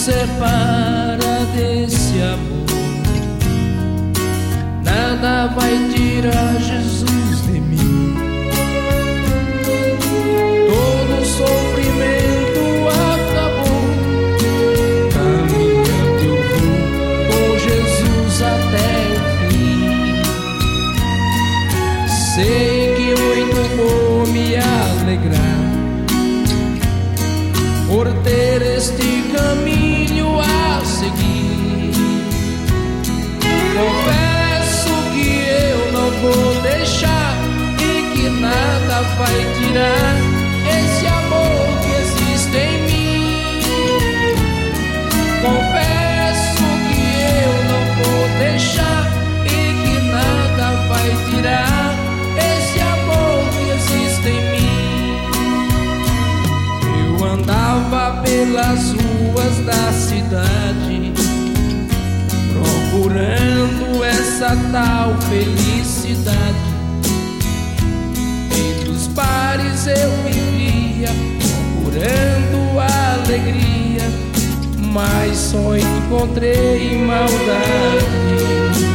separa desse amor. Nada vai tirar Jesus de mim. Todo sofrimento acabou. Caminhando eu vou com Jesus até o fim. Sei que muito vou me alegrar por ter este caminho a seguir. Confesso que eu não vou deixar e que nada vai tirar esse amor que existe em mim. Confesso que eu não vou deixar e que nada vai tirar esse amor que existe em mim. Eu andava pelas ruas da cidade procurando essa tal felicidade. Entre os bares eu vivia procurando alegria, mas só encontrei maldade.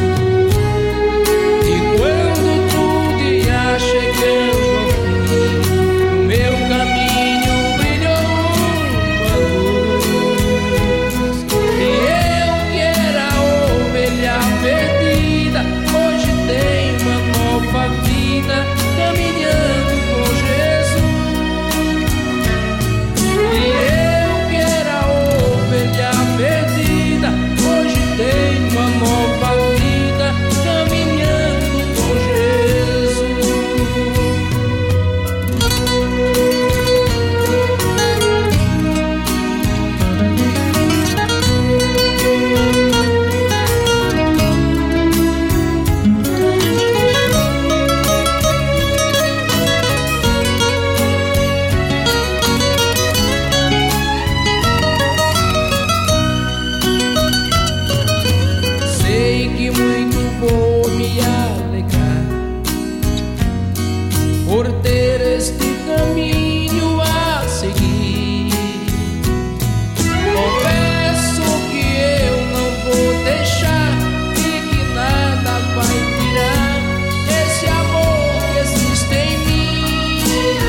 E quando tudo ia chegando ao fim, no meu caminho brilhou uma luz. E eu que era ovelha perdida, hoje tenho uma nova vida, caminhando com Jesus. E eu que era ovelha perdida, hoje tenho uma nova vida, caminhando com Jesus. Sei que muito vou me alegrar por ter este caminho a seguir. Confesso que eu não vou deixar e que nada vai tirar esse amor que existe em mim.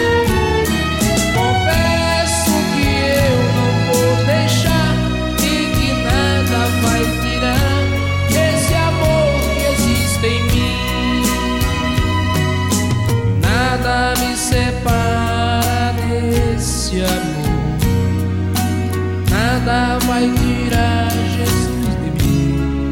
Confesso que eu não vou deixar e que nada vai tirar esse amor que existe em mim. Nada me separa desse amor. Nada vai tirar Jesus de mim.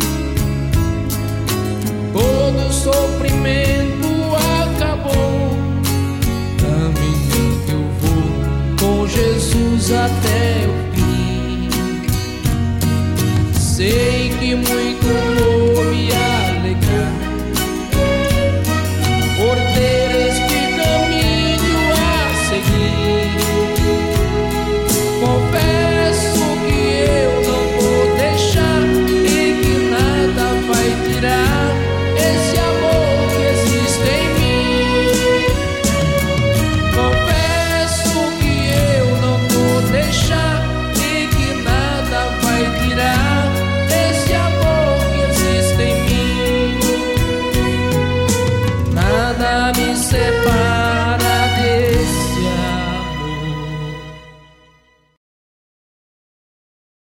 Todo sofrimento acabou. Caminhando eu vou com Jesus até o fim. Sei que muito vou